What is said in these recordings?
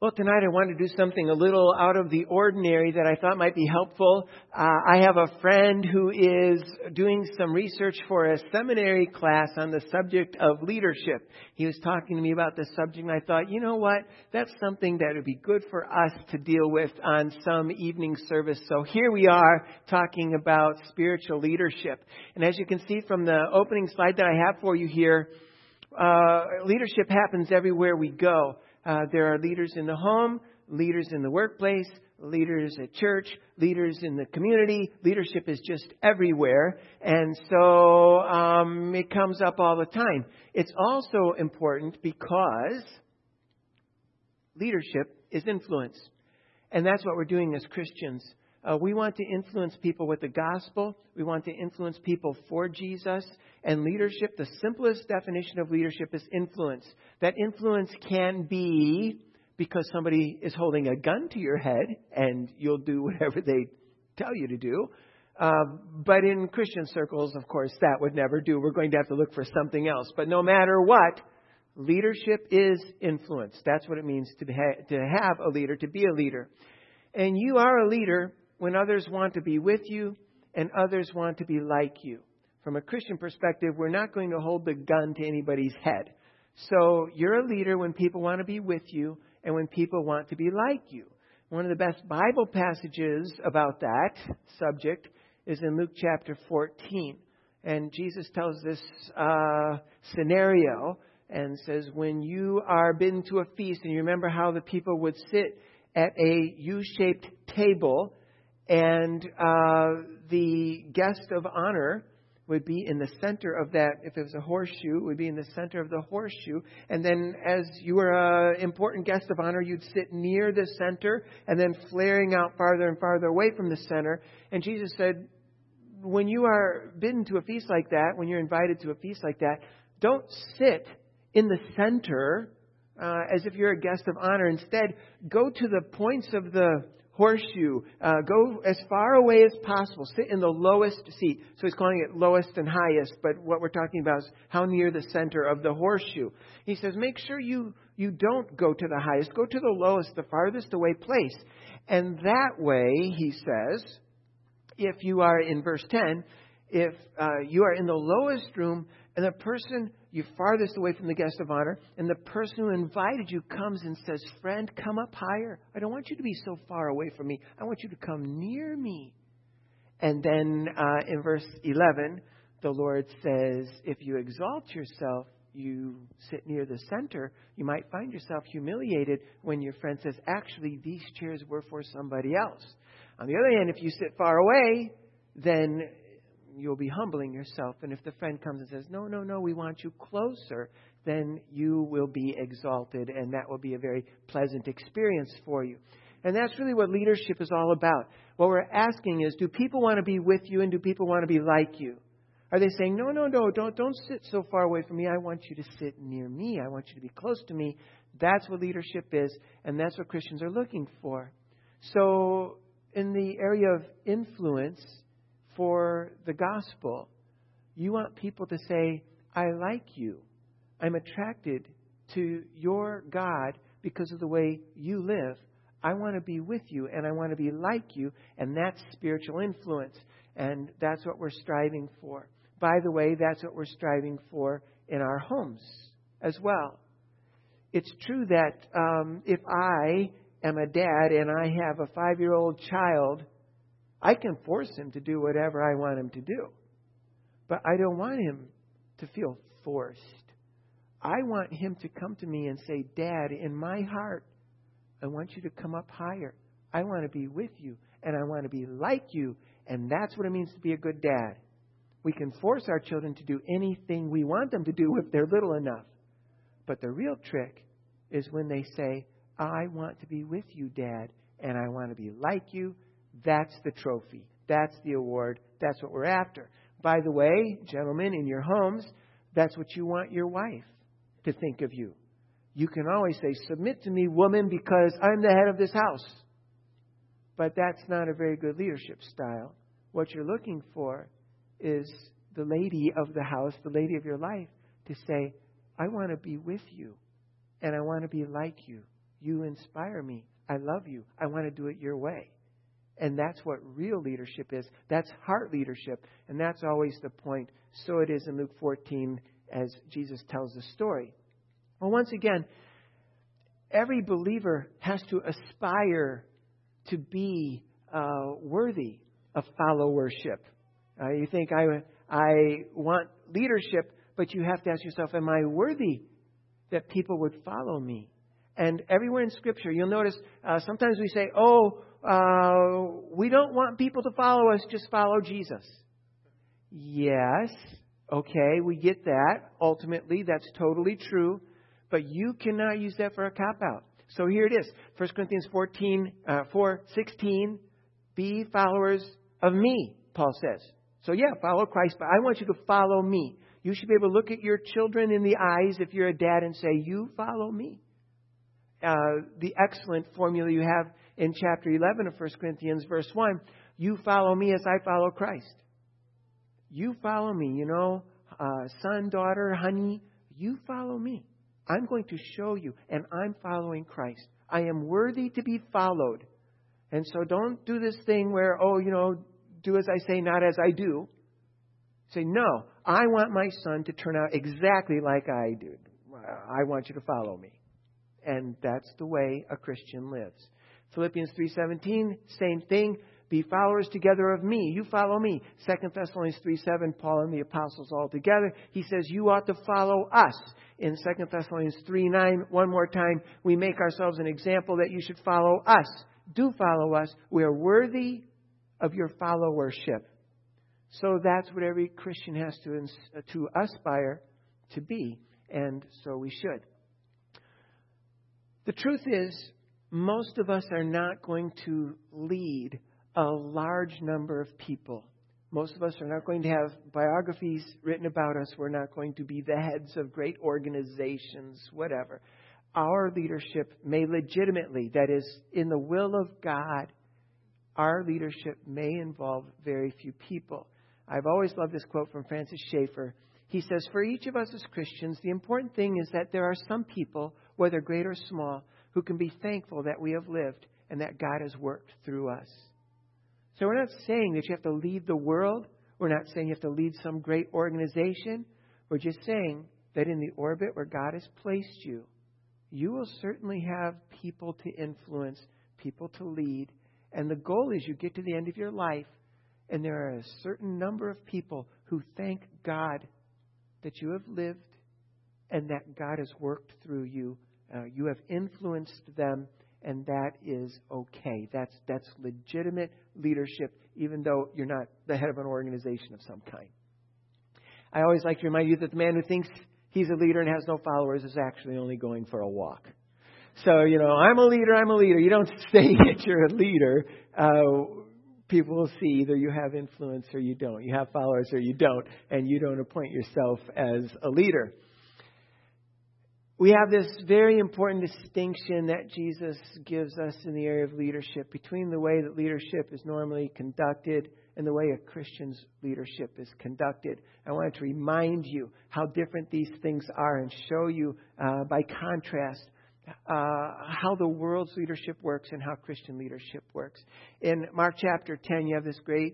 Well, tonight I want to do something a little out of the ordinary that I thought might be helpful. I have a friend who is doing some research for a seminary class on the subject of leadership. He was talking to me about this subject, and I thought, you know what? That's something that would be good for us to deal with on some evening service. So here we are talking about spiritual leadership. And as you can see from the opening slide that I have for you here, leadership happens everywhere we go. There are leaders in the home, leaders in the workplace, leaders at church, leaders in the community. Leadership is just everywhere. And so it comes up all the time. It's also important because leadership is influence. And that's what we're doing as Christians. We want to influence people with the gospel. We want to influence people for Jesus. And leadership, the simplest definition of leadership is influence. That influence can be because somebody is holding a gun to your head and you'll do whatever they tell you to do. But in Christian circles, of course, that would never do. We're going to have to look for something else. But no matter what, leadership is influence. That's what it means to have a leader, to be a leader. And you are a leader when others want to be with you and others want to be like you. From a Christian perspective, we're not going to hold the gun to anybody's head. So you're a leader when people want to be with you and when people want to be like you. One of the best Bible passages about that subject is in Luke chapter 14. And Jesus tells this scenario and says, when you are bidden to a feast, and you remember how the people would sit at a U-shaped table, and the guest of honor would be in the center of that. If it was a horseshoe, it would be in the center of the horseshoe. And then as you were an important guest of honor, you'd sit near the center and then flaring out farther and farther away from the center. And Jesus said, when you are bidden to a feast like that, when you're invited to a feast like that, don't sit in the center as if you're a guest of honor. Instead, go to the points of the horseshoe. Go as far away as possible. Sit in the lowest seat. So he's calling it lowest and highest. But what we're talking about is how near the center of the horseshoe. He says, make sure you don't go to the highest. Go to the lowest, the farthest away place. And that way, he says, if you are in verse 10, if you are in the lowest room and the person you're farthest away from the guest of honor, and the person who invited you comes and says, friend, come up higher. I don't want you to be so far away from me. I want you to come near me. And then in verse 11, the Lord says, if you exalt yourself, you sit near the center, you might find yourself humiliated when your friend says, actually, these chairs were for somebody else. On the other hand, if you sit far away, then you'll be humbling yourself. And if the friend comes and says, no, we want you closer, then you will be exalted. And that will be a very pleasant experience for you. And that's really what leadership is all about. What we're asking is, do people want to be with you and do people want to be like you? Are they saying, no, don't sit so far away from me. I want you to sit near me. I want you to be close to me. That's what leadership is. And that's what Christians are looking for. So in the area of influence, for the gospel, you want people to say, I like you. I'm attracted to your God because of the way you live. I want to be with you and I want to be like you. And that's spiritual influence. And that's what we're striving for. By the way, that's what we're striving for in our homes as well. It's true that if I am a dad and I have a 5-year-old child, I can force him to do whatever I want him to do. But I don't want him to feel forced. I want him to come to me and say, Dad, in my heart, I want you to come up higher. I want to be with you and I want to be like you. And that's what it means to be a good dad. We can force our children to do anything we want them to do if they're little enough. But the real trick is when they say, I want to be with you, Dad, and I want to be like you. That's the trophy. That's the award. That's what we're after. By the way, gentlemen, in your homes, that's what you want your wife to think of you. You can always say, submit to me, woman, because I'm the head of this house. But that's not a very good leadership style. What you're looking for is the lady of the house, the lady of your life, to say, I want to be with you and I want to be like you. You inspire me. I love you. I want to do it your way. And that's what real leadership is. That's heart leadership. And that's always the point. So it is in Luke 14 as Jesus tells the story. Well, once again, every believer has to aspire to be worthy of followership. You think, I want leadership, but you have to ask yourself, am I worthy that people would follow me? And everywhere in Scripture, you'll notice sometimes we say, we don't want people to follow us, just follow Jesus. Yes, okay, we get that. Ultimately, that's totally true. But you cannot use that for a cop-out. So here it is. 1 Corinthians 4:16, be followers of me, Paul says. So yeah, follow Christ, but I want you to follow me. You should be able to look at your children in the eyes if you're a dad and say, you follow me. The excellent formula you have in chapter 11 of 1 Corinthians verse 1, you follow me as I follow Christ. You follow me, son, daughter, honey, you follow me. I'm going to show you, and I'm following Christ. I am worthy to be followed. And so don't do this thing where, do as I say, not as I do. Say, no, I want my son to turn out exactly like I do. I want you to follow me. And that's the way a Christian lives. Philippians 3:17, same thing. Be followers together of me. You follow me. 2 Thessalonians 3:7, Paul and the apostles all together. He says, you ought to follow us. In 2 Thessalonians 3:9, one more time, we make ourselves an example that you should follow us. Do follow us. We are worthy of your followership. So that's what every Christian has to aspire to be. And so we should. The truth is, most of us are not going to lead a large number of people. Most of us are not going to have biographies written about us. We're not going to be the heads of great organizations, whatever. Our leadership may legitimately, that is, in the will of God, our leadership may involve very few people. I've always loved this quote from Francis Schaeffer. He says, for each of us as Christians, the important thing is that there are some people, whether great or small, who can be thankful that we have lived and that God has worked through us. So we're not saying that you have to lead the world. We're not saying you have to lead some great organization. We're just saying that in the orbit where God has placed you, you will certainly have people to influence, people to lead. And the goal is you get to the end of your life and there are a certain number of people who thank God that you have lived and that God has worked through you. You have influenced them, and that is okay. That's legitimate leadership, even though you're not the head of an organization of some kind. I always like to remind you that the man who thinks he's a leader and has no followers is actually only going for a walk. So, I'm a leader. You don't say that you're a leader. People will see either you have influence or you don't. You have followers or you don't. And you don't appoint yourself as a leader. We have this very important distinction that Jesus gives us in the area of leadership between the way that leadership is normally conducted and the way a Christian's leadership is conducted. I wanted to remind you how different these things are and show you by contrast how the world's leadership works and how Christian leadership works. In Mark chapter 10, you have this great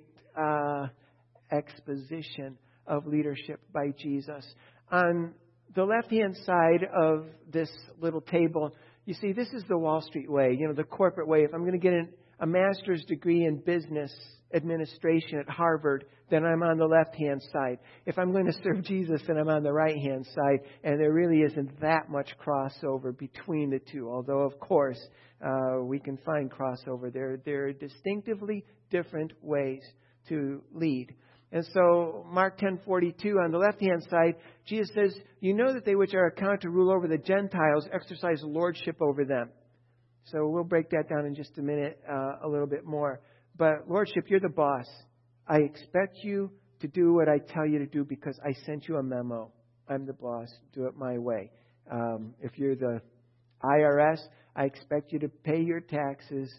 exposition of leadership by Jesus. On the left-hand side of this little table, you see, this is the Wall Street way, the corporate way. If I'm going to get a master's degree in business administration at Harvard, then I'm on the left-hand side. If I'm going to serve Jesus, then I'm on the right-hand side. And there really isn't that much crossover between the two. Although, of course, we can find crossover. There are distinctively different ways to lead. And so, Mark 10:42, on the left-hand side, Jesus says, you know that they which are accounted to rule over the Gentiles exercise lordship over them. So we'll break that down in just a minute, a little bit more. But lordship, you're the boss. I expect you to do what I tell you to do because I sent you a memo. I'm the boss. Do it my way. If you're the IRS, I expect you to pay your taxes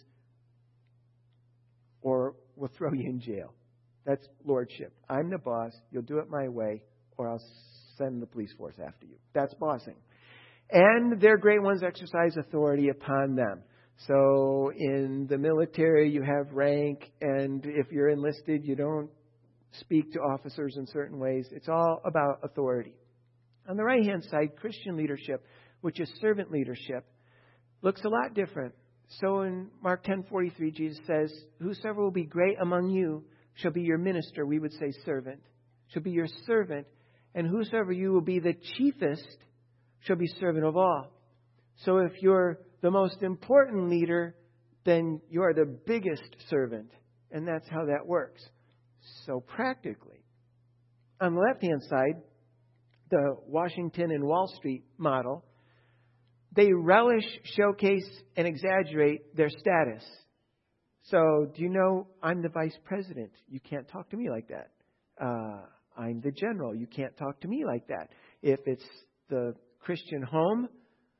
or we'll throw you in jail. That's lordship. I'm the boss. You'll do it my way or I'll send the police force after you. That's bossing. And their great ones exercise authority upon them. So in the military, you have rank, and if you're enlisted, you don't speak to officers in certain ways. It's all about authority. On the right-hand side, Christian leadership, which is servant leadership, looks a lot different. So in Mark 10:43, Jesus says, "Whosoever will be great among you shall be your minister," we would say servant, "shall be your servant, and whosoever you will be the chiefest shall be servant of all." So if you're the most important leader, then you are the biggest servant. And that's how that works. So practically, on the left-hand side, the Washington and Wall Street model, they relish, showcase, and exaggerate their status. So, do you know I'm the vice president? You can't talk to me like that. I'm the general. You can't talk to me like that. If it's the Christian home,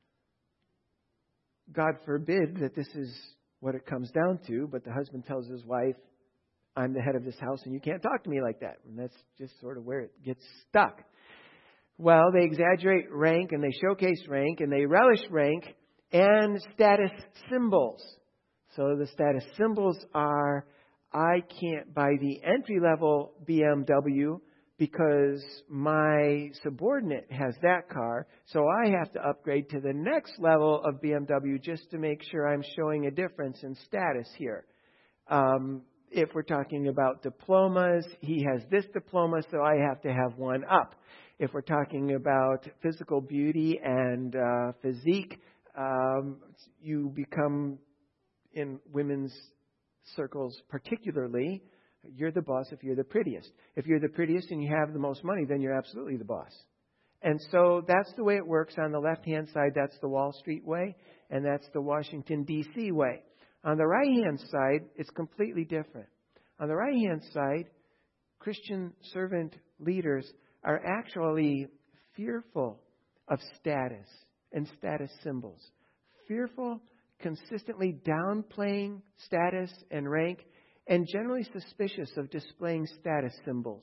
God forbid that this is what it comes down to, but the husband tells his wife, "I'm the head of this house and you can't talk to me like that." And that's just sort of where it gets stuck. Well, they exaggerate rank and they showcase rank and they relish rank and status symbols. So the status symbols are, I can't buy the entry-level BMW because my subordinate has that car, so I have to upgrade to the next level of BMW just to make sure I'm showing a difference in status here. If we're talking about diplomas, he has this diploma, so I have to have one up. If we're talking about physical beauty and physique, you become, in women's circles particularly, you're the boss if you're the prettiest. If you're the prettiest and you have the most money, then you're absolutely the boss. And so that's the way it works on the left-hand side. That's the Wall Street way, and that's the Washington, D.C. way. On the right-hand side, it's completely different. On the right-hand side, Christian servant leaders are actually fearful of status and status symbols. Fearful, consistently downplaying status and rank, and generally suspicious of displaying status symbols.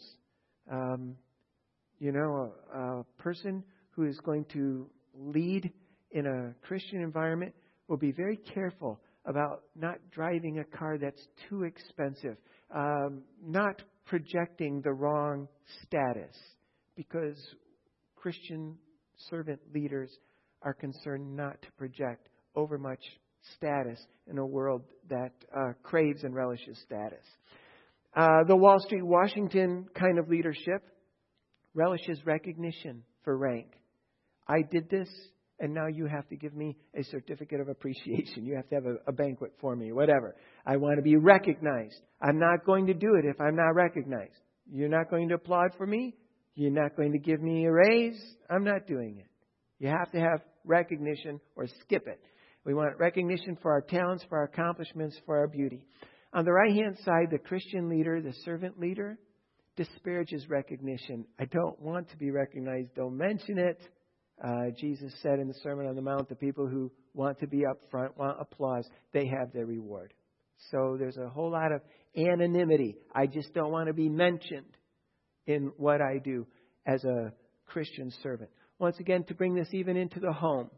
A person who is going to lead in a Christian environment will be very careful about not driving a car that's too expensive, not projecting the wrong status, because Christian servant leaders are concerned not to project overmuch status in a world that craves and relishes status. The Wall Street, Washington kind of leadership relishes recognition for rank. I did this, and now you have to give me a certificate of appreciation. You have to have a banquet for me, whatever. I want to be recognized. I'm not going to do it if I'm not recognized. You're not going to applaud for me? You're not going to give me a raise? I'm not doing it. You have to have recognition or skip it. We want recognition for our talents, for our accomplishments, for our beauty. On the right-hand side, the Christian leader, the servant leader, disparages recognition. I don't want to be recognized. Don't mention it. Jesus said in the Sermon on the Mount, the people who want to be up front, want applause, they have their reward. So there's a whole lot of anonymity. I just don't want to be mentioned in what I do as a Christian servant. Once again, to bring this even into the home.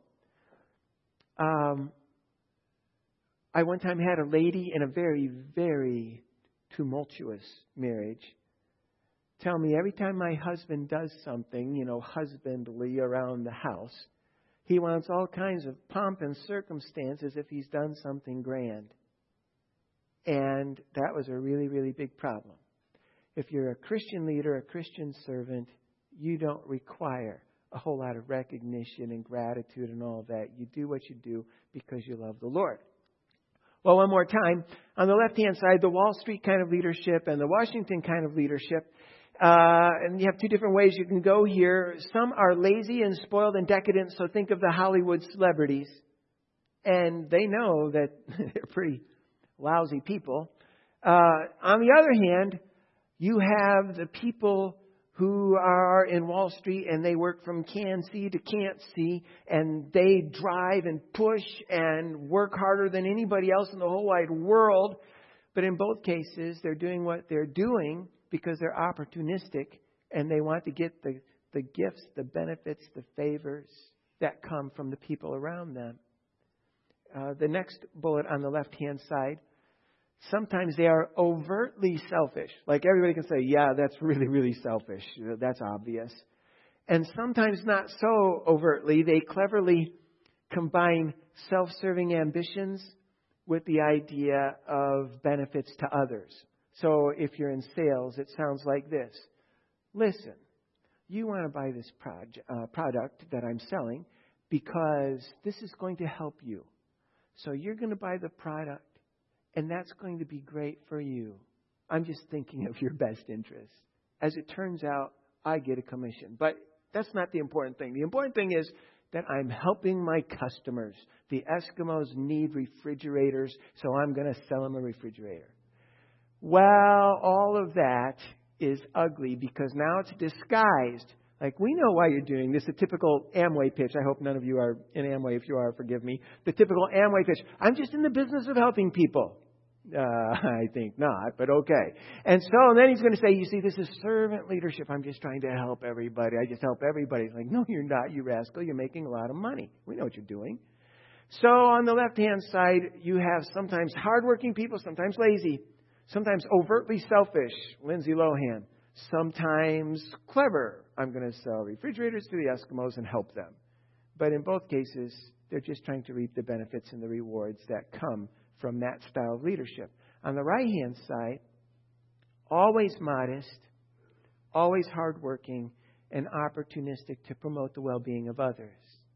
I one time had a lady in a very, very tumultuous marriage tell me every time my husband does something, husbandly around the house, he wants all kinds of pomp and circumstance as if he's done something grand. And that was a really, really big problem. If you're a Christian leader, a Christian servant, you don't require a whole lot of recognition and gratitude and all that. You do what you do because you love the Lord. Well, one more time. On the left-hand side, the Wall Street kind of leadership and the Washington kind of leadership. And you have two different ways you can go here. Some are lazy and spoiled and decadent, so think of the Hollywood celebrities. And they know that they're pretty lousy people. On the other hand, you have the people who are in Wall Street and they work from can see to can't see, and they drive and push and work harder than anybody else in the whole wide world. But in both cases, they're doing what they're doing because they're opportunistic and they want to get the gifts, the benefits, the favors that come from the people around them. The next bullet on the left-hand side, sometimes they are overtly selfish. Like everybody can say, yeah, that's really, really selfish. That's obvious. And sometimes not so overtly. They cleverly combine self-serving ambitions with the idea of benefits to others. So if you're in sales, it sounds like this. Listen, you want to buy this product that I'm selling because this is going to help you. So you're going to buy the product, and that's going to be great for you. I'm just thinking of your best interest. As it turns out, I get a commission. But that's not the important thing. The important thing is that I'm helping my customers. The Eskimos need refrigerators, so I'm going to sell them a refrigerator. Well, all of that is ugly because now it's disguised. Like, we know why you're doing this. A typical Amway pitch. I hope none of you are in Amway. If you are, forgive me. The typical Amway pitch. I'm just in the business of helping people. I think not, but okay. And then he's going to say, you see, this is servant leadership. I'm just trying to help everybody. I just help everybody. It's like, no, you're not, you rascal. You're making a lot of money. We know what you're doing. So on the left-hand side, you have sometimes hardworking people, sometimes lazy, sometimes overtly selfish, Lindsay Lohan, sometimes clever. I'm going to sell refrigerators to the Eskimos and help them. But in both cases, they're just trying to reap the benefits and the rewards that come from that style of leadership. On the right-hand side, always modest, always hardworking, and opportunistic to promote the well-being of others.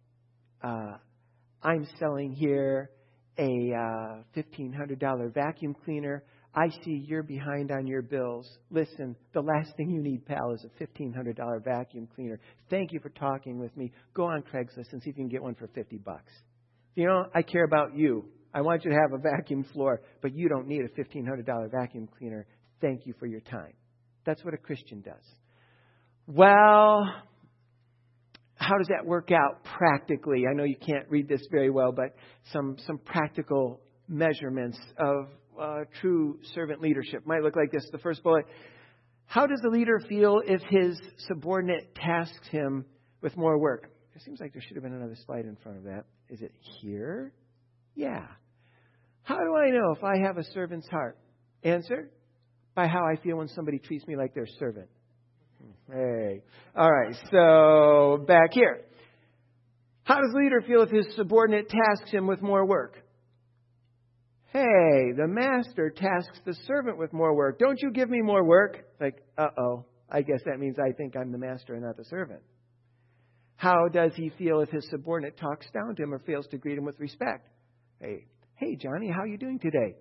I'm selling here a $1,500 vacuum cleaner. I see you're behind on your bills. Listen, the last thing you need, pal, is a $1,500 vacuum cleaner. Thank you for talking with me. Go on Craigslist and see if you can get one for $50. You know, I care about you. I want you to have a vacuum floor, but you don't need a $1,500 vacuum cleaner. Thank you for your time. That's what a Christian does. Well, how does that work out practically? I know you can't read this very well, but some practical measurements of true servant leadership might look like this. The first bullet, how does the leader feel if his subordinate tasks him with more work? It seems like there should have been another slide in front of that. Is it here? Yeah. How do I know if I have a servant's heart? Answer, by how I feel when somebody treats me like their servant. Hey. All right, so back here. How does the leader feel if his subordinate tasks him with more work? Hey, the master tasks the servant with more work. Don't you give me more work? Like, uh-oh, I guess that means I think I'm the master and not the servant. How does he feel if his subordinate talks down to him or fails to greet him with respect? Hey, Johnny, how are you doing today?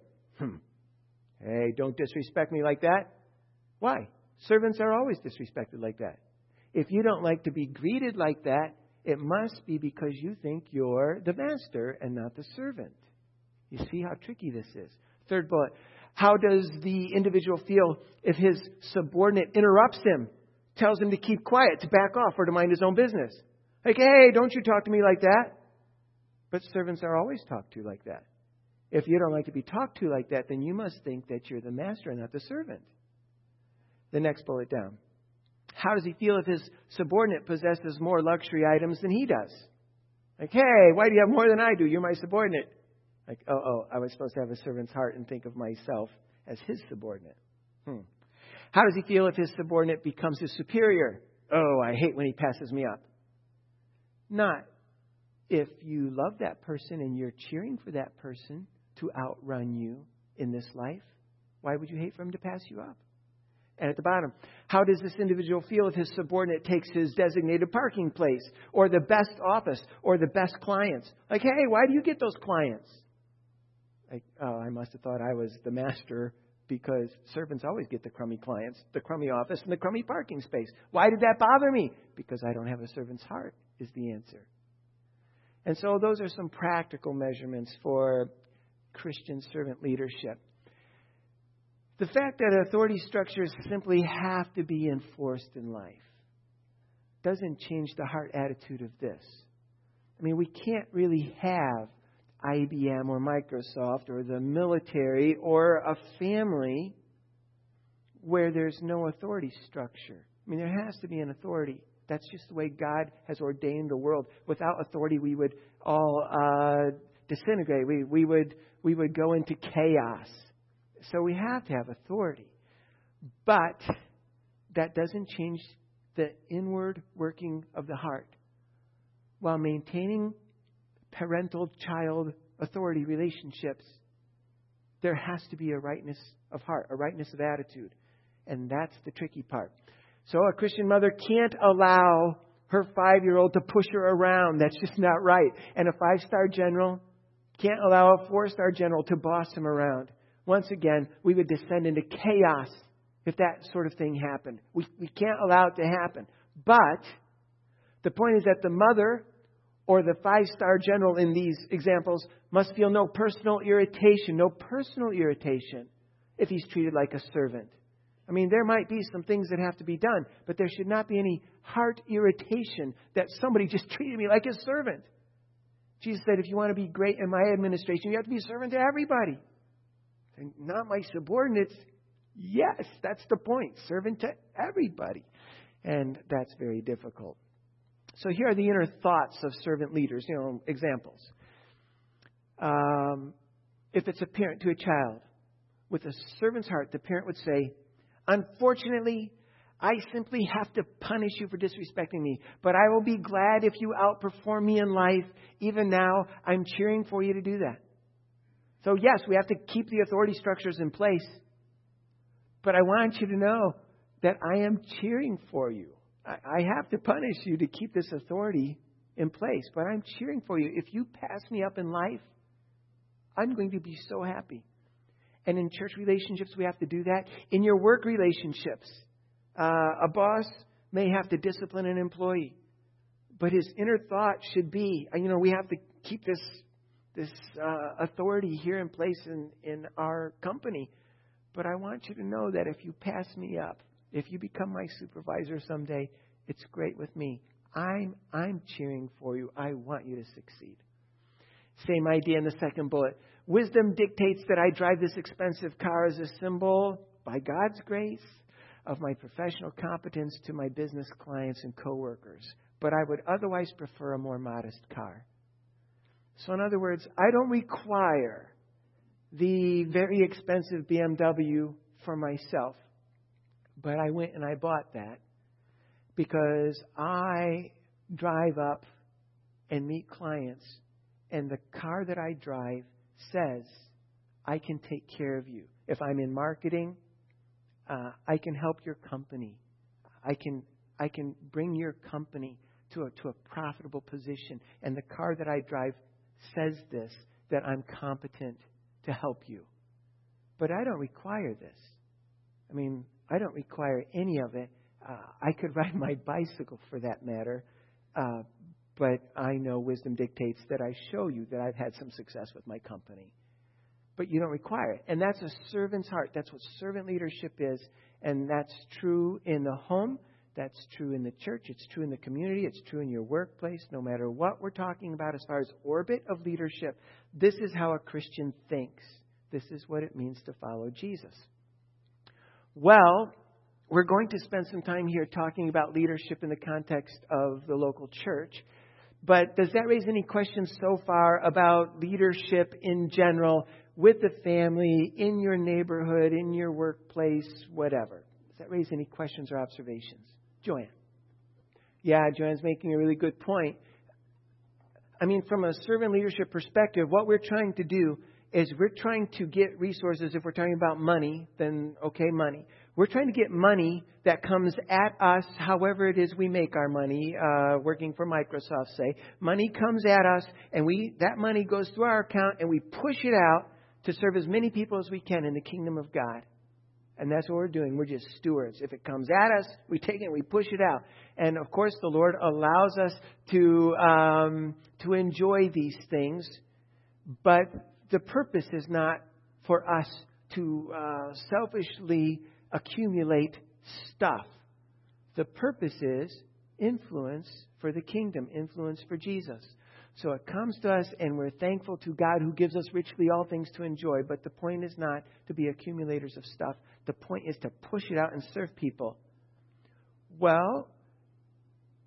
Hey, don't disrespect me like that. Why? Servants are always disrespected like that. If you don't like to be greeted like that, it must be because you think you're the master and not the servant. You see how tricky this is. Third bullet. How does the individual feel if his subordinate interrupts him, tells him to keep quiet, to back off, or to mind his own business? Like, hey, don't you talk to me like that. But servants are always talked to like that. If you don't like to be talked to like that, then you must think that you're the master and not the servant. The next bullet down. How does he feel if his subordinate possesses more luxury items than he does? Like, hey, why do you have more than I do? You're my subordinate. Like, I was supposed to have a servant's heart and think of myself as his subordinate. How does he feel if his subordinate becomes his superior? Oh, I hate when he passes me up. Not if you love that person and you're cheering for that person to outrun you in this life. Why would you hate for him to pass you up? And at the bottom, how does this individual feel if his subordinate takes his designated parking place or the best office or the best clients? Like, hey, why do you get those clients? Like, oh, I must have thought I was the master because servants always get the crummy clients, the crummy office, and the crummy parking space. Why did that bother me? Because I don't have a servant's heart is the answer. And so those are some practical measurements for Christian servant leadership. The fact that authority structures simply have to be enforced in life doesn't change the heart attitude of this. I mean, we can't really have IBM or Microsoft or the military or a family where there's no authority structure. I mean, there has to be an authority. That's just the way God has ordained the world. Without authority, we would all disintegrate. We would go into chaos. So we have to have authority. But that doesn't change the inward working of the heart. While maintaining parental-child authority relationships, there has to be a rightness of heart, a rightness of attitude. And that's the tricky part. So a Christian mother can't allow her 5-year-old to push her around. That's just not right. And a 5-star general can't allow a 4-star general to boss him around. Once again, we would descend into chaos if that sort of thing happened. We can't allow it to happen. But the point is that the mother or the 5-star general in these examples must feel no personal irritation if he's treated like a servant. I mean, there might be some things that have to be done, but there should not be any heart irritation that somebody just treated me like a servant. Jesus said, if you want to be great in my administration, you have to be a servant to everybody. And not my subordinates. Yes, that's the point. Servant to everybody. And that's very difficult. So here are the inner thoughts of servant leaders, examples. If it's a parent to a child, with a servant's heart, the parent would say, unfortunately, I simply have to punish you for disrespecting me, but I will be glad if you outperform me in life. Even now, I'm cheering for you to do that. So yes, we have to keep the authority structures in place, but I want you to know that I am cheering for you. I have to punish you to keep this authority in place, but I'm cheering for you. If you pass me up in life, I'm going to be so happy. And in church relationships, we have to do that. In your work relationships, a boss may have to discipline an employee, but his inner thought should be, we have to keep this authority here in place in our company. But I want you to know that if you pass me up, if you become my supervisor someday, it's great with me. I'm cheering for you. I want you to succeed. Same idea in the second bullet. Wisdom dictates that I drive this expensive car as a symbol, by God's grace, of my professional competence to my business clients and coworkers. But I would otherwise prefer a more modest car. So in other words, I don't require the very expensive BMW for myself. But I went and I bought that because I drive up and meet clients, and the car that I drive says, I can take care of you. If I'm in marketing, I can help your company. I can bring your company to a profitable position. And the car that I drive says this, that I'm competent to help you. But I don't require this. I don't require any of it. I could ride my bicycle for that matter. But I know wisdom dictates that I show you that I've had some success with my company. But you don't require it. And that's a servant's heart. That's what servant leadership is. And that's true in the home. That's true in the church. It's true in the community. It's true in your workplace. No matter what we're talking about as far as orbit of leadership, this is how a Christian thinks. This is what it means to follow Jesus. Well, we're going to spend some time here talking about leadership in the context of the local church. But does that raise any questions so far about leadership in general with the family, in your neighborhood, in your workplace, whatever? Does that raise any questions or observations? Joanne. Yeah, Joanne's making a really good point. From a servant leadership perspective, what we're trying to do is we're trying to get resources. If we're talking about money, then okay, money. We're trying to get money that comes at us however it is we make our money, working for Microsoft, say. Money comes at us, and that money goes through our account, and we push it out to serve as many people as we can in the kingdom of God. And that's what we're doing. We're just stewards. If it comes at us, we take it and we push it out. And of course, the Lord allows us to enjoy these things, but the purpose is not for us to selfishly accumulate stuff. The purpose is influence for the kingdom, influence for Jesus. So it comes to us and we're thankful to God who gives us richly all things to enjoy. But the point is not to be accumulators of stuff. The point is to push it out and serve people. Well,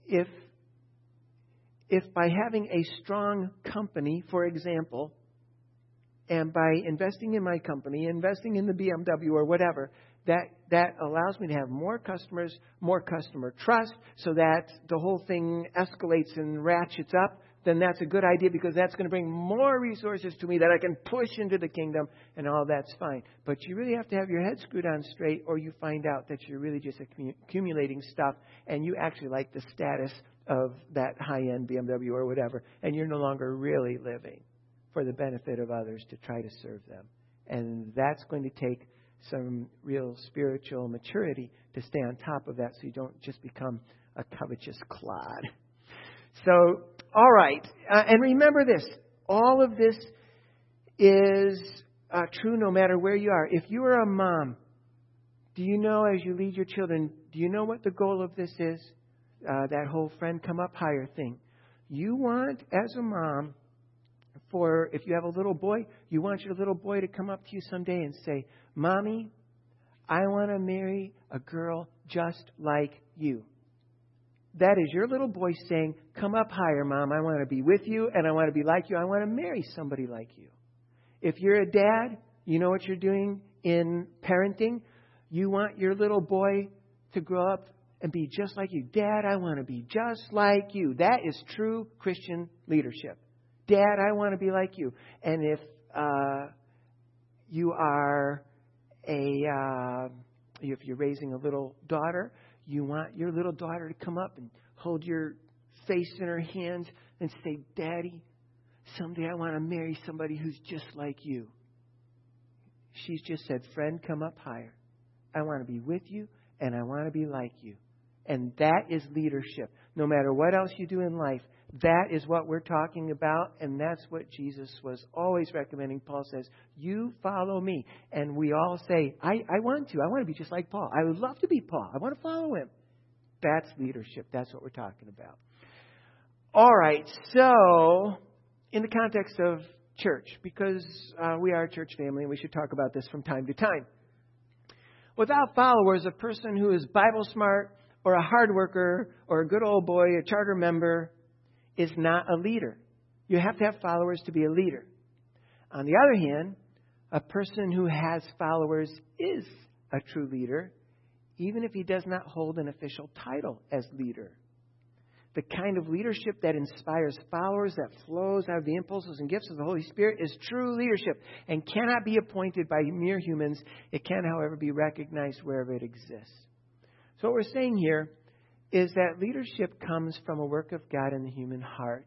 if by having a strong company, for example, and by investing in my company, investing in the BMW or whatever, that allows me to have more customers, more customer trust, so that the whole thing escalates and ratchets up, then that's a good idea, because that's going to bring more resources to me that I can push into the kingdom, and all that's fine. But you really have to have your head screwed on straight, or you find out that you're really just accumulating stuff, and you actually like the status of that high-end BMW or whatever, and you're no longer really living for the benefit of others to try to serve them. And that's going to take some real spiritual maturity to stay on top of that, so you don't just become a covetous clod. So, all right. And remember this. All of this is true no matter where you are. If you are a mom, do you know, as you lead your children, do you know what the goal of this is? That whole friend come up higher thing. You want, as a mom, if you have a little boy, you want your little boy to come up to you someday and say, Mommy, I want to marry a girl just like you. That is your little boy saying, come up higher, Mom. I want to be with you, and I want to be like you. I want to marry somebody like you. If you're a dad, you know what you're doing in parenting. You want your little boy to grow up and be just like you. Dad, I want to be just like you. That is true Christian leadership. Dad, I want to be like you. And if you are if you're raising a little daughter, you want your little daughter to come up and hold your face in her hands and say, Daddy, someday I want to marry somebody who's just like you. She's just said, friend, come up higher. I want to be with you, and I want to be like you. And that is leadership. No matter what else you do in life, that is what we're talking about, and that's what Jesus was always recommending. Paul says, you follow me. And we all say, I want to. I want to be just like Paul. I would love to be Paul. I want to follow him. That's leadership. That's what we're talking about. All right, so in the context of church, because we are a church family, and we should talk about this from time to time. Without followers, a person who is Bible smart, or a hard worker, or a good old boy, a charter member, is not a leader. You have to have followers to be a leader. On the other hand, a person who has followers is a true leader, even if he does not hold an official title as leader. The kind of leadership that inspires followers, that flows out of the impulses and gifts of the Holy Spirit, is true leadership and cannot be appointed by mere humans. It can, however, be recognized wherever it exists. So what we're saying here is that leadership comes from a work of God in the human heart.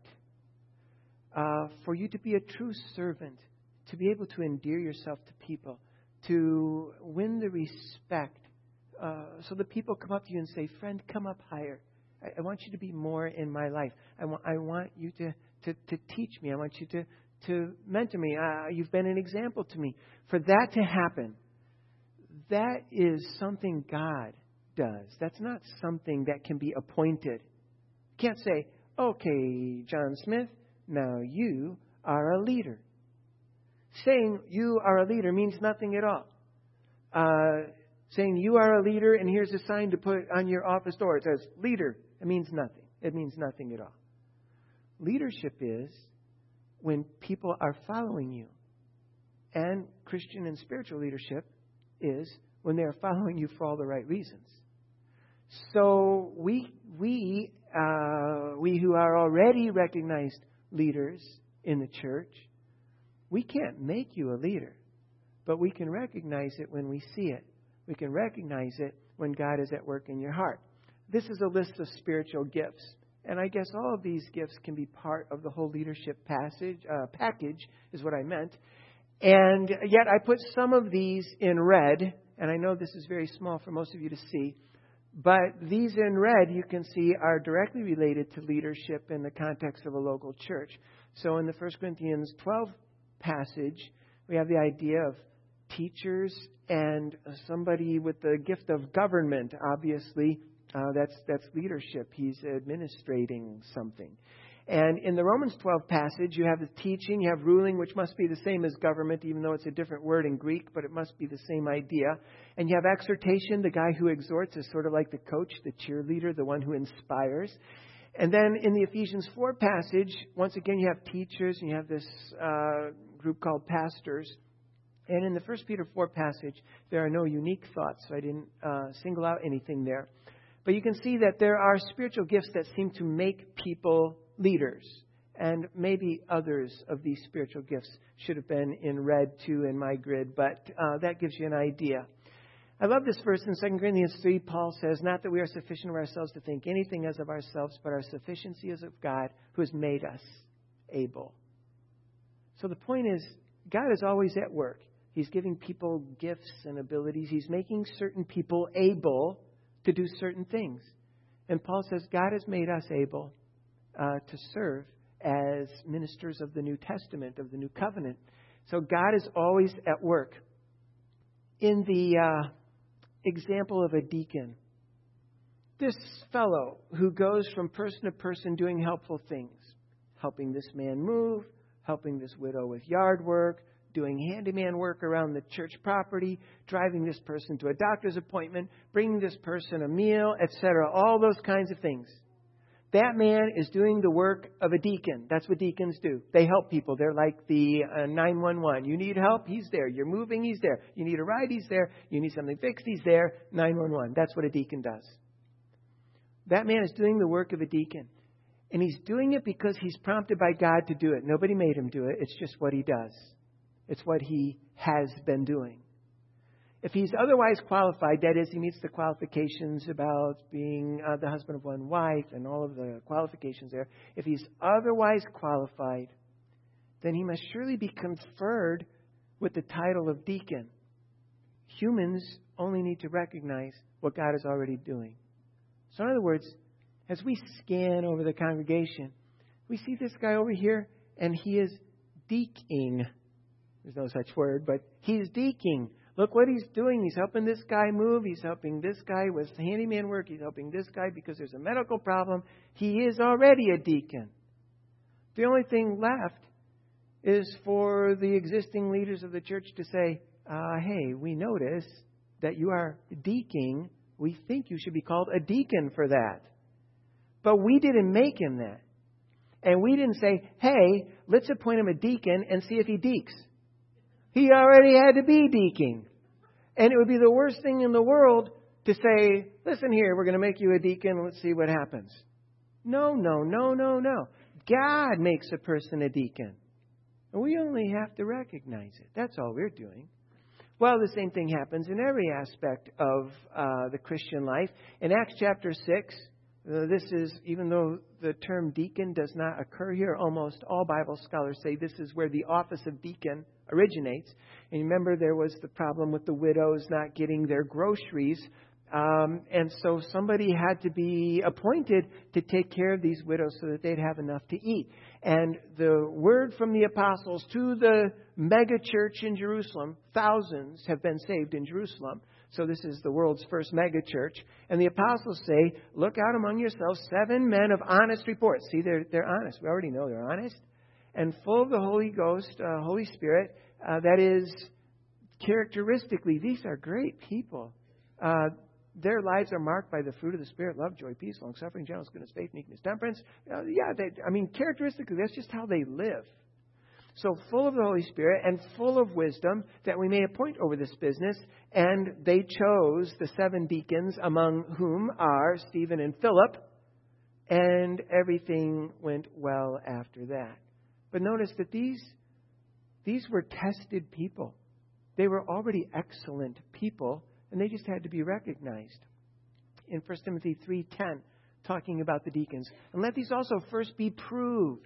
For you to be a true servant, to be able to endear yourself to people, to win the respect, so that people come up to you and say, friend, come up higher. I want you to be more in my life. I want you to teach me. I want you to mentor me. You've been an example to me. For that to happen, that is something God does. That's not something that can be appointed. You can't say, okay, John Smith, now you are a leader. Saying you are a leader means nothing at all. Saying you are a leader and here's a sign to put on your office door. It says leader. It means nothing. It means nothing at all. Leadership is when people are following you. And Christian and spiritual leadership is when they are following you for all the right reasons. So we who are already recognized leaders in the church, we can't make you a leader, but we can recognize it when we see it. We can recognize it when God is at work in your heart. This is a list of spiritual gifts, and I guess all of these gifts can be part of the whole leadership package, is what I meant. And yet I put some of these in red, and I know this is very small for most of you to see, but these in red, you can see, are directly related to leadership in the context of a local church. So in the 1 Corinthians 12 passage, we have the idea of teachers and somebody with the gift of government. Obviously, that's leadership. He's administrating something. And in the Romans 12 passage, you have the teaching, you have ruling, which must be the same as government, even though it's a different word in Greek, but it must be the same idea. And you have exhortation. The guy who exhorts is sort of like the coach, the cheerleader, the one who inspires. And then in the Ephesians 4 passage, once again, you have teachers and you have this group called pastors. And in the 1 Peter 4 passage, there are no unique thoughts, so I didn't single out anything there. But you can see that there are spiritual gifts that seem to make people leaders. And maybe others of these spiritual gifts should have been in red too in my grid, but that gives you an idea. I love this verse in 2 Corinthians 3. Paul says, not that we are sufficient of ourselves to think anything as of ourselves, but our sufficiency is of God who has made us able. So the point is, God is always at work. He's giving people gifts and abilities. He's making certain people able to do certain things. And Paul says God has made us able to serve as ministers of the New Testament, of the New Covenant. So God is always at work. In the example of a deacon, this fellow who goes from person to person doing helpful things, helping this man move, helping this widow with yard work, doing handyman work around the church property, driving this person to a doctor's appointment, bringing this person a meal, etc., all those kinds of things. That man is doing the work of a deacon. That's what deacons do. They help people. They're like the 911. You need help? He's there. You're moving? He's there. You need a ride? He's there. You need something fixed? He's there. 911. That's what a deacon does. That man is doing the work of a deacon. And he's doing it because he's prompted by God to do it. Nobody made him do it. It's just what he does. It's what he has been doing. If he's otherwise qualified, that is, he meets the qualifications about being the husband of one wife and all of the qualifications there. If he's otherwise qualified, then he must surely be conferred with the title of deacon. Humans only need to recognize what God is already doing. So in other words, as we scan over the congregation, we see this guy over here, and he is deaking. There's no such word, but he's deaking. Look what he's doing. He's helping this guy move. He's helping this guy with handyman work. He's helping this guy because there's a medical problem. He is already a deacon. The only thing left is for the existing leaders of the church to say, hey, we notice that you are deaking. We think you should be called a deacon for that. But we didn't make him that. And we didn't say, hey, let's appoint him a deacon and see if he deaks. He already had to be deaking. And it would be the worst thing in the world to say, listen here, we're going to make you a deacon. Let's see what happens. No. God makes a person a deacon. And we only have to recognize it. That's all we're doing. Well, the same thing happens in every aspect of the Christian life. In Acts chapter 6, this is, even though the term deacon does not occur here, almost all Bible scholars say this is where the office of deacon originates. And remember, there was the problem with the widows not getting their groceries. And so somebody had to be appointed to take care of these widows so that they'd have enough to eat. And the word from the apostles to the mega church in Jerusalem, thousands have been saved in Jerusalem. So this is the world's first mega church. And the apostles say, look out among yourselves 7 men of honest report. See, they're honest. We already know they're honest. And full of the Holy Ghost, Holy Spirit. That is, characteristically, these are great people. Their lives are marked by the fruit of the Spirit: love, joy, peace, long-suffering, gentleness, goodness, faith, meekness, temperance. Characteristically, that's just how they live. So full of the Holy Spirit and full of wisdom, that we may appoint over this business. And they chose the 7 deacons, among whom are Stephen and Philip. And everything went well after that. But notice that these were tested people. They were already excellent people, and they just had to be recognized. In 1 Timothy 3:10, talking about the deacons. And let these also first be proved.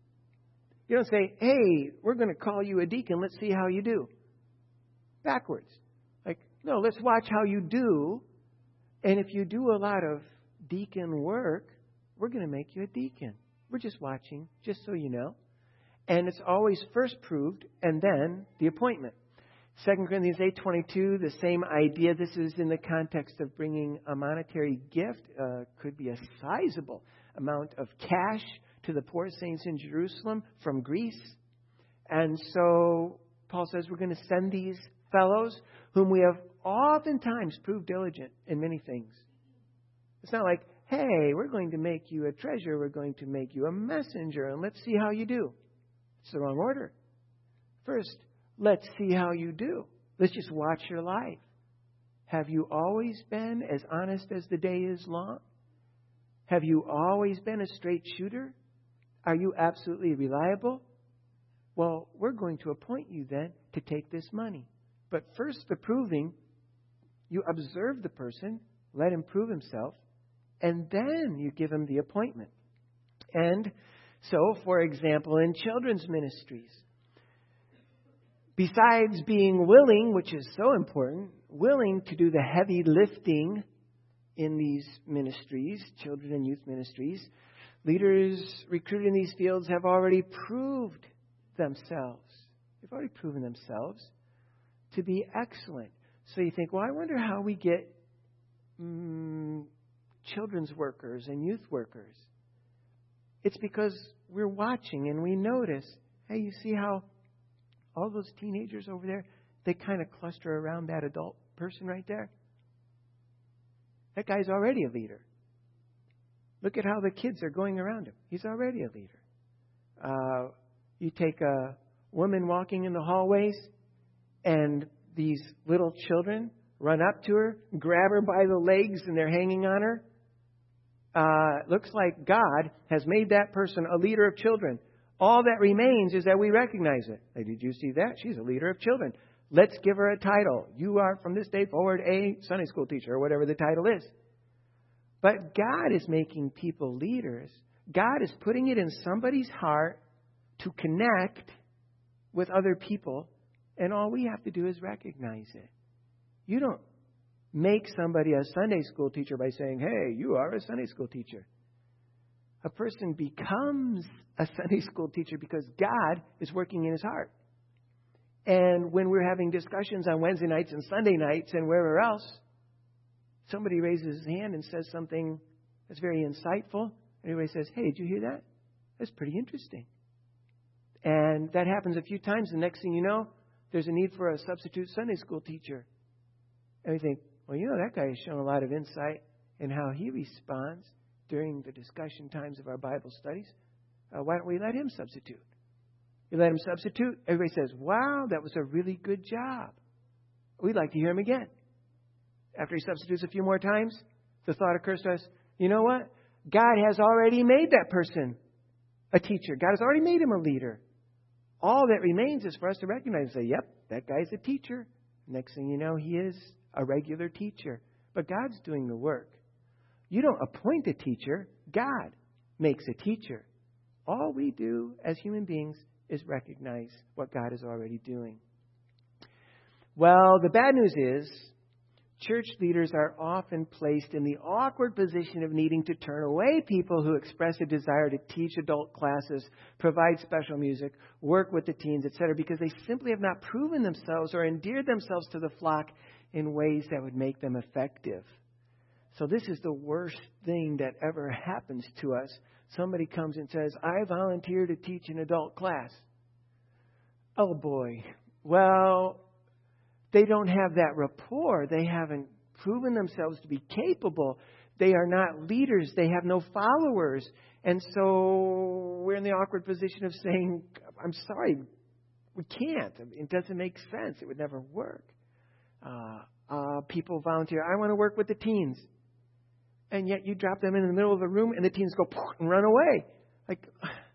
You don't say, hey, we're going to call you a deacon. Let's see how you do. Backwards. No, let's watch how you do. And if you do a lot of deacon work, we're going to make you a deacon. We're just watching, just so you know. And it's always first proved and then the appointment. 2 Corinthians 8:22, the same idea. This is in the context of bringing a monetary gift. Could be a sizable amount of cash to the poor saints in Jerusalem from Greece. And so Paul says we're going to send these fellows whom we have oftentimes proved diligent in many things. It's not like, hey, we're going to make you a treasurer, we're going to make you a messenger, and let's see how you do. It's the wrong order. First, let's see how you do. Let's just watch your life. Have you always been as honest as the day is long? Have you always been a straight shooter? Are you absolutely reliable? Well, we're going to appoint you then to take this money. But first, the proving, you observe the person, let him prove himself, and then you give him the appointment. And so, for example, in children's ministries, besides being willing, which is so important, willing to do the heavy lifting in these ministries, children and youth ministries, leaders recruited in these fields have already proved themselves. They've already proven themselves to be excellent. So you think, well, I wonder how we get children's workers and youth workers. It's because we're watching and we notice, hey, you see how all those teenagers over there, they kind of cluster around that adult person right there? That guy's already a leader. Look at how the kids are going around him. He's already a leader. You take a woman walking in the hallways, and these little children run up to her, grab her by the legs, and they're hanging on her. Looks like God has made that person a leader of children. All that remains is that we recognize it. Hey, did you see that? She's a leader of children. Let's give her a title. You are from this day forward a Sunday school teacher, or whatever the title is. But God is making people leaders. God is putting it in somebody's heart to connect with other people, and all we have to do is recognize it. You don't make somebody a Sunday school teacher by saying, hey, you are a Sunday school teacher. A person becomes a Sunday school teacher because God is working in his heart. And when we're having discussions on Wednesday nights and Sunday nights and wherever else, somebody raises his hand and says something that's very insightful. And everybody says, hey, did you hear that? That's pretty interesting. And that happens a few times. The next thing you know, there's a need for a substitute Sunday school teacher. And we think, well, you know, that guy has shown a lot of insight in how he responds during the discussion times of our Bible studies. Why don't we let him substitute? You let him substitute. Everybody says, wow, that was a really good job. We'd like to hear him again. After he substitutes a few more times, the thought occurs to us, you know what? God has already made that person a teacher. God has already made him a leader. All that remains is for us to recognize and say, yep, that guy's a teacher. Next thing you know, he is a regular teacher. But God's doing the work. You don't appoint a teacher. God makes a teacher. All we do as human beings is recognize what God is already doing. Well, the bad news is church leaders are often placed in the awkward position of needing to turn away people who express a desire to teach adult classes, provide special music, work with the teens, etc., because they simply have not proven themselves or endeared themselves to the flock in ways that would make them effective. So this is the worst thing that ever happens to us. Somebody comes and says, I volunteer to teach an adult class. Oh boy. Well, they don't have that rapport. They haven't proven themselves to be capable. They are not leaders. They have no followers. And so we're in the awkward position of saying, I'm sorry, we can't. It doesn't make sense. It would never work. People volunteer. I want to work with the teens. And yet you drop them in the middle of the room and the teens go and run away. Like,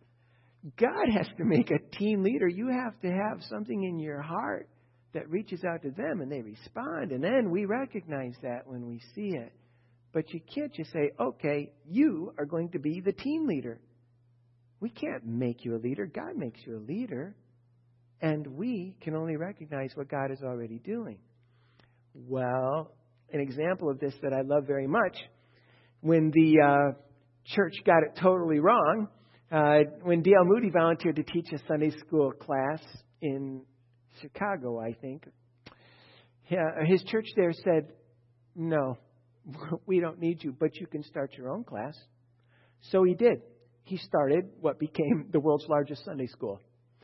God has to make a teen leader. You have to have something in your heart that reaches out to them and they respond. And then we recognize that when we see it. But you can't just say, okay, you are going to be the team leader. We can't make you a leader. God makes you a leader. And we can only recognize what God is already doing. Well, an example of this that I love very much, when the church got it totally wrong, when D.L. Moody volunteered to teach a Sunday school class in Chicago, I think, his church there said, no, we don't need you, but you can start your own class. So he did. He started what became the world's largest Sunday school.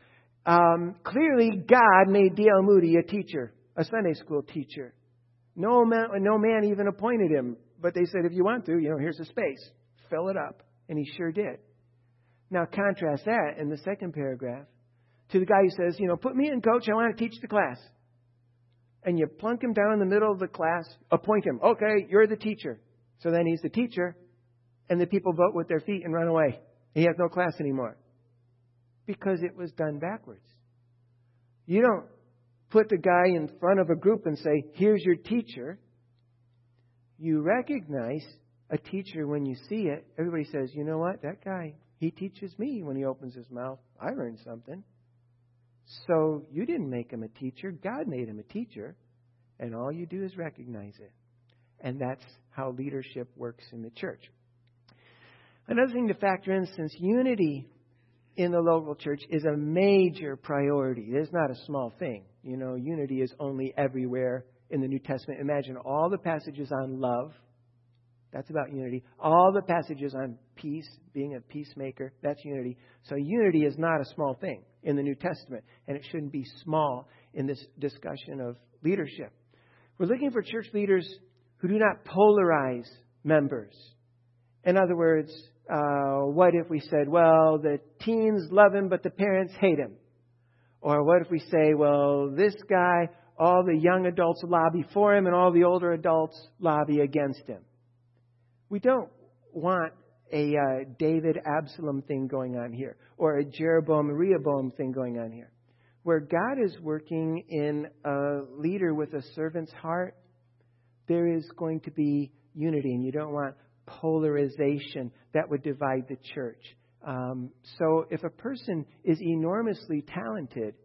Clearly, God made D.L. Moody a teacher, a Sunday school teacher. No man even appointed him, But they said, if you want to, here's a space. Fill it up. And he sure did. Now contrast that in the second paragraph to the guy who says, put me in, coach. I want to teach the class. And you plunk him down in the middle of the class, appoint him. Okay, you're the teacher. So then he's the teacher. And the people vote with their feet and run away. He has no class anymore. Because it was done backwards. You don't put the guy in front of a group and say, here's your teacher. You recognize a teacher when you see it. Everybody says, you know what? That guy, he teaches me when he opens his mouth. I learned something. So you didn't make him a teacher. God made him a teacher. And all you do is recognize it. And that's how leadership works in the church. Another thing to factor in, since unity in the local church is a major priority. It's not a small thing. Unity is only everywhere in the New Testament. Imagine all the passages on love. That's about unity. All the passages on peace, being a peacemaker, that's unity. So unity is not a small thing in the New Testament. And it shouldn't be small in this discussion of leadership. We're looking for church leaders who do not polarize members. In other words, what if we said, well, the teens love him, but the parents hate him? Or what if we say, well, this guy, all the young adults lobby for him and all the older adults lobby against him? We don't want a David Absalom thing going on here, or a Jeroboam Rehoboam thing going on here. Where God is working in a leader with a servant's heart, there is going to be unity, and you don't want polarization that would divide the church. So if a person is enormously talented,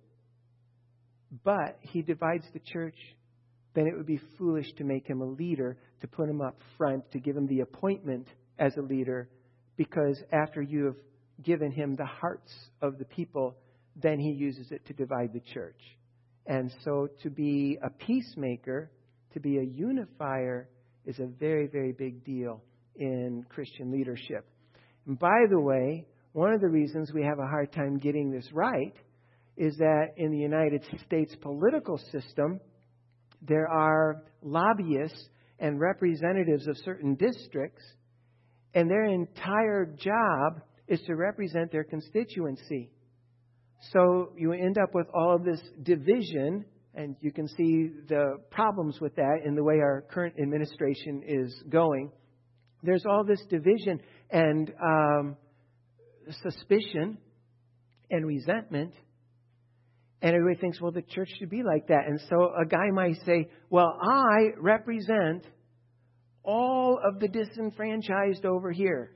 but he divides the church, then it would be foolish to make him a leader, to put him up front, to give him the appointment as a leader, because after you have given him the hearts of the people, then he uses it to divide the church. And so to be a peacemaker, to be a unifier, is a very, very big deal in Christian leadership. And by the way, one of the reasons we have a hard time getting this right is that in the United States political system, there are lobbyists and representatives of certain districts, and their entire job is to represent their constituency. So you end up with all of this division, and you can see the problems with that in the way our current administration is going. There's all this division and suspicion and resentment. And everybody thinks, well, the church should be like that. And so a guy might say, well, I represent all of the disenfranchised over here.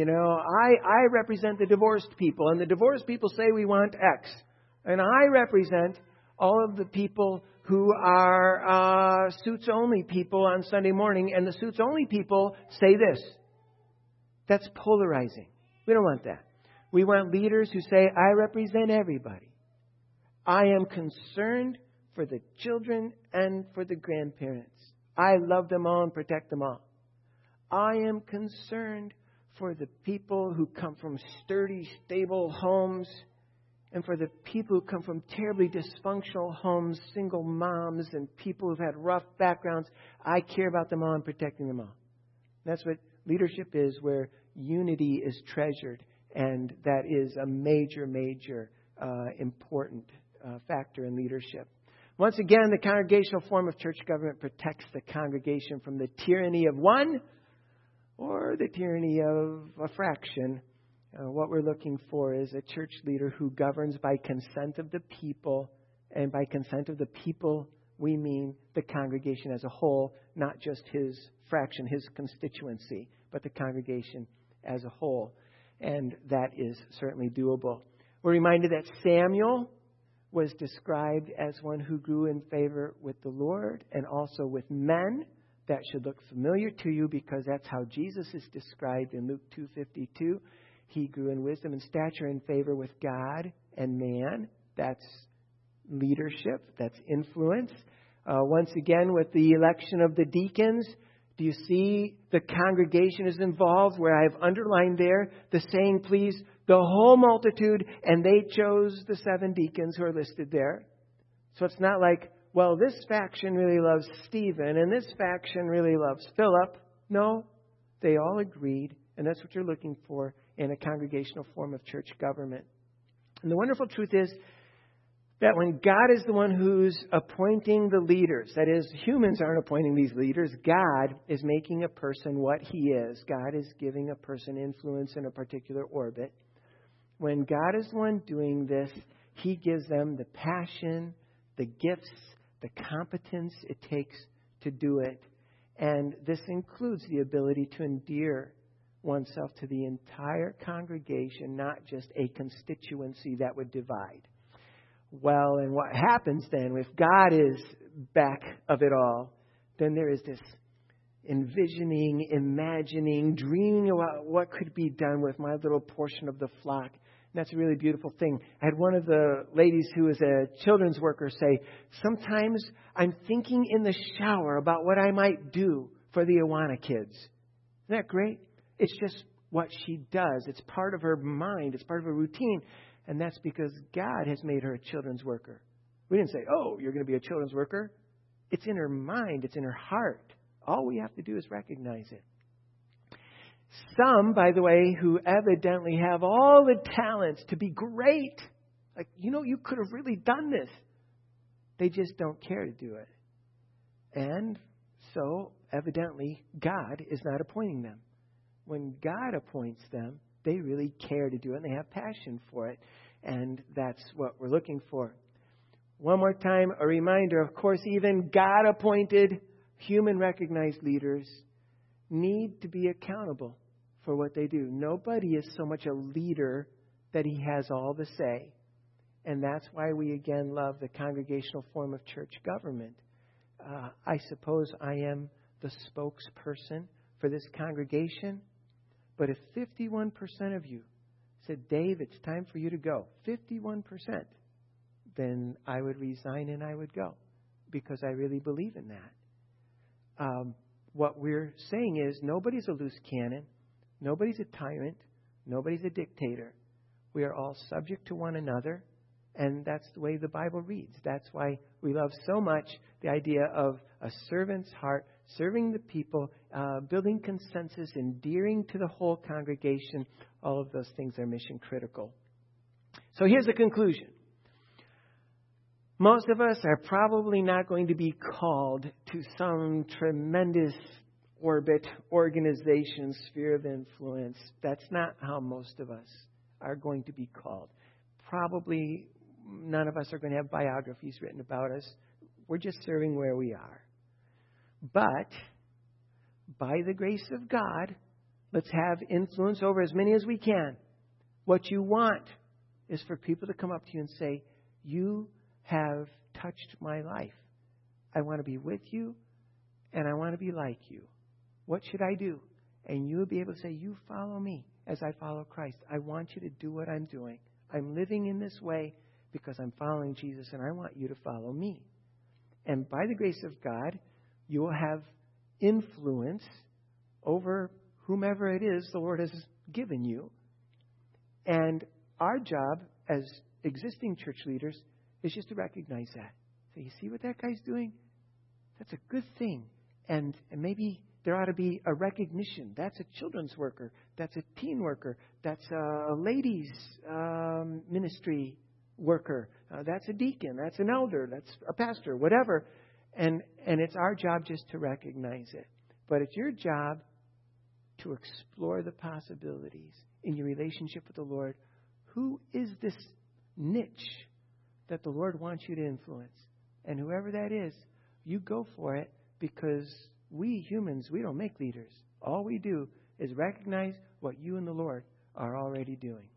I represent the divorced people. And the divorced people say we want X. And I represent all of the people who are suits-only people on Sunday morning. And the suits-only people say this. That's polarizing. We don't want that. We want leaders who say, I represent everybody. I am concerned for the children and for the grandparents. I love them all and protect them all. I am concerned for the people who come from sturdy, stable homes and for the people who come from terribly dysfunctional homes, single moms and people who've had rough backgrounds. I care about them all and protecting them all. That's what leadership is, where unity is treasured. And that is a major, important factor in leadership. Once again, the congregational form of church government protects the congregation from the tyranny of one or the tyranny of a fraction. What we're looking for is a church leader who governs by consent of the people. And by consent of the people, we mean the congregation as a whole, not just his fraction, his constituency, but the congregation as a whole. And that is certainly doable. We're reminded that Samuel was described as one who grew in favor with the Lord and also with men. That should look familiar to you because that's how Jesus is described in Luke 2:52. He grew in wisdom and stature in favor with God and man. That's leadership. That's influence. Once again, with the election of the deacons, do you see the congregation is involved, where I've underlined there the saying, please the whole multitude, and they chose the 7 deacons who are listed there. So it's not like, well, this faction really loves Stephen and this faction really loves Philip. No, they all agreed, and that's what you're looking for in a congregational form of church government. And the wonderful truth is that when God is the one who's appointing the leaders, that is, humans aren't appointing these leaders, God is making a person what he is. God is giving a person influence in a particular orbit. When God is the one doing this, he gives them the passion, the gifts, the competence it takes to do it. And this includes the ability to endear oneself to the entire congregation, not just a constituency that would divide. Well, and what happens then, if God is back of it all, then there is this envisioning, imagining, dreaming about what could be done with my little portion of the flock. And that's a really beautiful thing. I had one of the ladies who is a children's worker say, sometimes I'm thinking in the shower about what I might do for the Awana kids. Isn't that great? It's just what she does. It's part of her mind. It's part of her routine. And that's because God has made her a children's worker. We didn't say, oh, you're going to be a children's worker. It's in her mind. It's in her heart. All we have to do is recognize it. Some, by the way, who evidently have all the talents to be great, like, you could have really done this. They just don't care to do it. And so, evidently, God is not appointing them. When God appoints them, they really care to do it and they have passion for it. And that's what we're looking for. One more time, a reminder, of course, even God-appointed, human-recognized leaders need to be accountable for what they do. Nobody is so much a leader that he has all the say. And that's why we again love the congregational form of church government. I suppose I am the spokesperson for this congregation. But if 51% of you said, Dave, it's time for you to go, 51%, then I would resign and I would go because I really believe in that. What we're saying is nobody's a loose cannon. Nobody's a tyrant. Nobody's a dictator. We are all subject to one another. And that's the way the Bible reads. That's why we love so much the idea of a servant's heart, serving the people, building consensus, endearing to the whole congregation. All of those things are mission critical. So here's the conclusion. Most of us are probably not going to be called to some tremendous orbit, organization, sphere of influence. That's not how most of us are going to be called. Probably none of us are going to have biographies written about us. We're just serving where we are. But by the grace of God, let's have influence over as many as we can. What you want is for people to come up to you and say, you have touched my life. I want to be with you and I want to be like you. What should I do? And you'll be able to say, you follow me as I follow Christ. I want you to do what I'm doing. I'm living in this way because I'm following Jesus and I want you to follow me. And by the grace of God, you will have influence over whomever it is the Lord has given you. And our job as existing church leaders is just to recognize that. So you see what that guy's doing? That's a good thing. And maybe there ought to be a recognition. That's a children's worker. That's a teen worker. That's a ladies' ministry worker. That's a deacon. That's an elder. That's a pastor. Whatever. And it's our job just to recognize it. But it's your job to explore the possibilities in your relationship with the Lord. Who is this niche that the Lord wants you to influence? And whoever that is, you go for it, because we humans, we don't make leaders. All we do is recognize what you and the Lord are already doing.